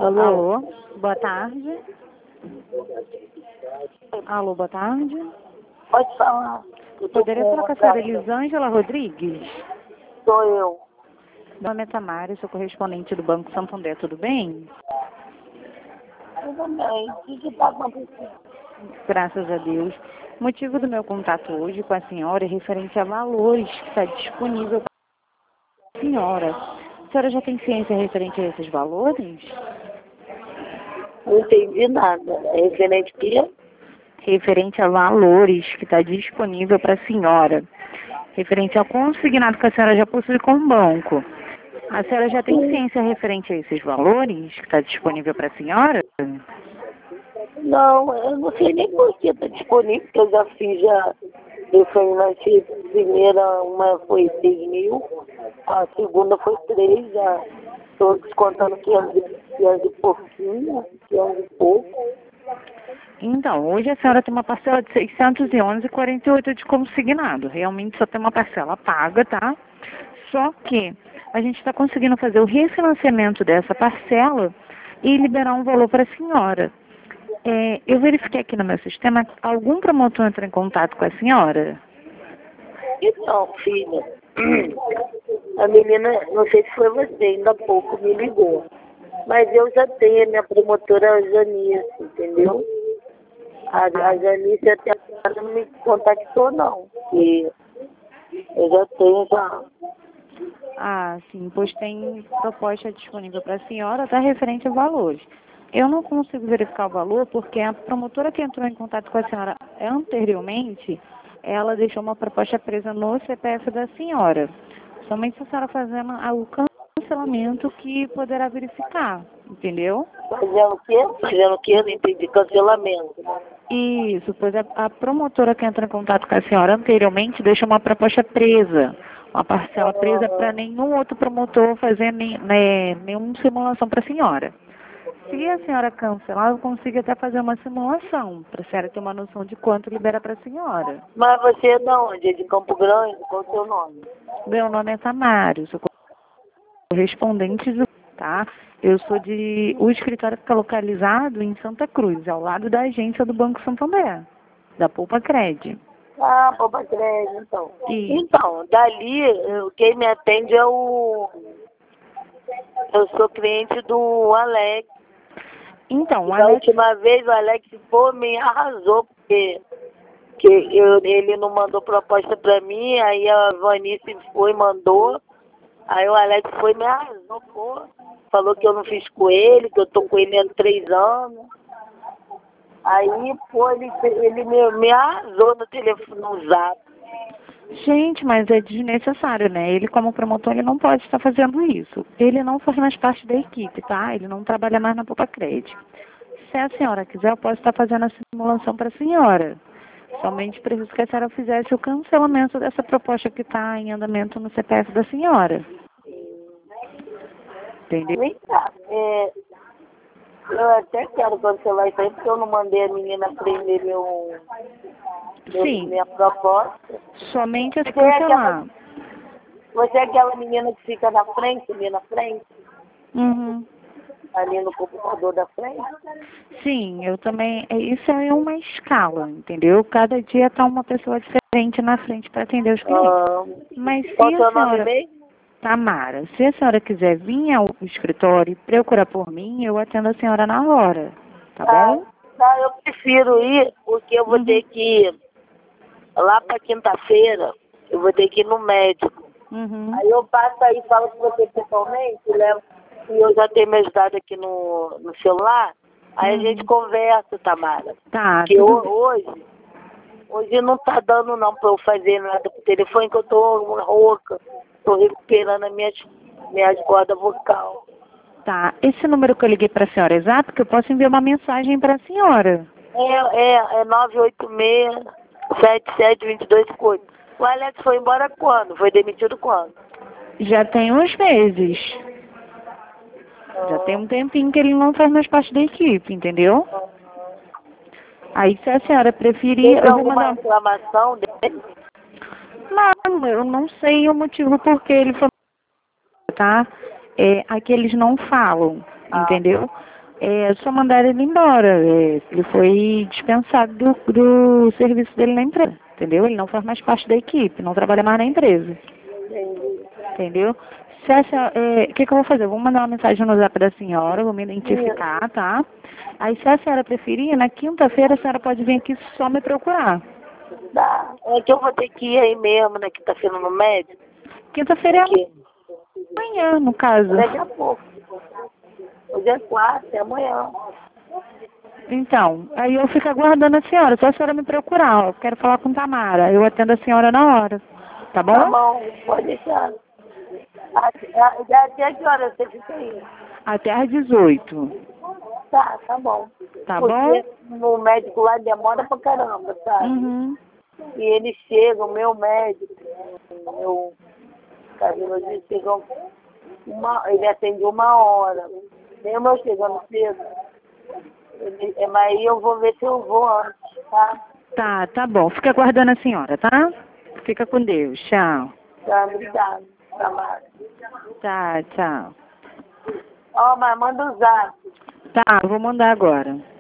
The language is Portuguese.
Alô? Alô, boa tarde. Alô, boa tarde. Pode falar. Eu tô Poderia com falar uma com a senhora carta. Elisângela Rodrigues? Sou eu. Meu nome é Tamara, sou correspondente do Banco Santander, tudo bem? Tudo bem. O que está acontecendo? Graças a Deus. O motivo do meu contato hoje com a senhora é referente a valores que está disponível para a senhora. A senhora já tem ciência referente a esses valores? Não entendi nada. É referente a quê? Referente a valores que está disponível para a senhora. Referente ao consignado que a senhora já possui com o banco. A senhora já tem ciência referente a esses valores que está disponível para a senhora? Não, eu não sei nem por que está disponível, porque eu já fiz eu financei a primeira, uma foi 6 mil, a segunda foi 3, já estou descontando 500 e pouquinho, 500 e pouco. Então, hoje a senhora tem uma parcela de 611,48 de consignado. Realmente só tem uma parcela paga, tá? Só que a gente está conseguindo fazer o refinanciamento dessa parcela e liberar um valor para a senhora. Eu verifiquei aqui no meu sistema, algum promotor entrou em contato com a senhora? Então, filha, a menina, não sei se foi você, ainda há pouco me ligou. Mas eu já tenho a minha promotora Janice, entendeu? A Janice até agora não me contactou, não. E eu já tenho já. Ah, sim, pois tem proposta disponível para a senhora, tá referente a valores. Eu não consigo verificar o valor porque a promotora que entrou em contato com a senhora anteriormente, ela deixou uma proposta presa no CPF da senhora. Somente se a senhora fazendo o cancelamento que poderá verificar, entendeu? Fazendo o quê? Fazendo o quê? Não entendi. Cancelamento. Isso, pois a promotora que entrou em contato com a senhora anteriormente deixou uma proposta presa, uma parcela presa para nenhum outro promotor fazer nenhuma simulação para a senhora. Se a senhora cancelar, eu consigo até fazer uma simulação, para a senhora ter uma noção de quanto libera para a senhora. Mas você é de onde? É de Campo Grande? Qual é o seu nome? Meu nome é Tamara, sou correspondente do, tá? Eu sou o escritório fica localizado em Santa Cruz, ao lado da agência do Banco Santander, da Poupa Cred. Ah, Poupa Crédito, então. E, Então, dali, quem me atende é o... Eu sou cliente do Alex. então, E o da Alex, última vez o Alex, pô, me arrasou, porque ele não mandou proposta pra mim, aí a Vanice foi e mandou. Aí o Alex foi e me arrasou, pô. Falou que eu não fiz com ele, que eu tô com ele há 3 anos. Aí, pô, ele me arrasou no telefone, no zap. gente, mas é desnecessário, né? Ele, como promotor, ele não pode estar fazendo isso. Ele não faz mais parte da equipe, tá? Ele não trabalha mais na Poupa Cred. Se a senhora quiser, eu posso estar fazendo a simulação para a senhora. Somente preciso que a senhora fizesse o cancelamento dessa proposta que está em andamento no CPF da senhora. Entendeu? Vem cá, eu até quero cancelar isso aí, porque eu não mandei a menina prender Sim, minha proposta. somente se Você é cancelar. você é aquela menina que fica na frente, ali na frente, Uhum. ali no computador da frente? Sim, eu também. Isso é uma escala, entendeu? Cada dia está uma pessoa diferente na frente para atender os clientes. Ah, Mas qual se o a seu nome senhora, mesmo? Tamara, se a senhora quiser vir ao escritório e procurar por mim, eu atendo a senhora na hora, tá Tá, bom? tá, eu prefiro ir, porque eu vou Uhum, ter que ir lá para quinta-feira, eu vou ter que ir no médico. uhum. Aí eu passo aí, falo com você pessoalmente, levo, e eu já tenho meus dados aqui no celular, aí a gente Uhum. conversa, Tamara. Tá, Porque tudo bem. hoje não tá dando não para eu fazer nada por telefone, que eu tô rouca, tô recuperando as minhas cordas vocal. Tá, esse número que eu liguei para a senhora é exato, que eu posso enviar uma mensagem para a senhora. É 986-7722-8. O Alex foi embora quando? Foi demitido quando? Já tem uns meses. Já tem um tempinho que ele não faz mais parte da equipe, entendeu? Aí, se a senhora preferir, Teve eu vou alguma mandar. reclamação dele? Não, eu não sei o motivo por que ele foi, tá? Aqui eles não falam, Ah, entendeu? É só mandar ele embora. Ele foi dispensado do serviço dele na empresa, entendeu? Ele não faz mais parte da equipe, não trabalha mais na empresa, Entendi. entendeu? Se a senhora, o que que eu vou fazer? Eu vou mandar uma mensagem no zap da senhora, vou me identificar, tá? Aí, se a senhora preferir, na quinta-feira a senhora pode vir aqui só me procurar. Tá. É que eu vou ter que ir aí mesmo, né, que tá sendo no médico. Quinta-feira é Aqui. amanhã, no caso. Daqui a pouco. Hoje é quarta, é amanhã. Então, aí eu fico aguardando a senhora, só a senhora me procurar. Eu quero falar com Tamara. Eu atendo a senhora na hora. Tá bom? Tá bom, pode deixar. Até que horas você fica aí? Até às 18. Tá bom. Tá Porque bom? no médico lá demora pra caramba, sabe? Uhum. E ele chega, o meu médico, meu cardiologista, chega ele atende 1 hora. Mesmo eu chegando cedo. Mas aí eu vou ver se eu vou antes, tá? Tá bom. Fica aguardando a senhora, tá? Fica com Deus. Tchau. Tá, obrigada. Tamara. Tá, tchau. Ó, mas manda o zap. Tá, vou mandar agora.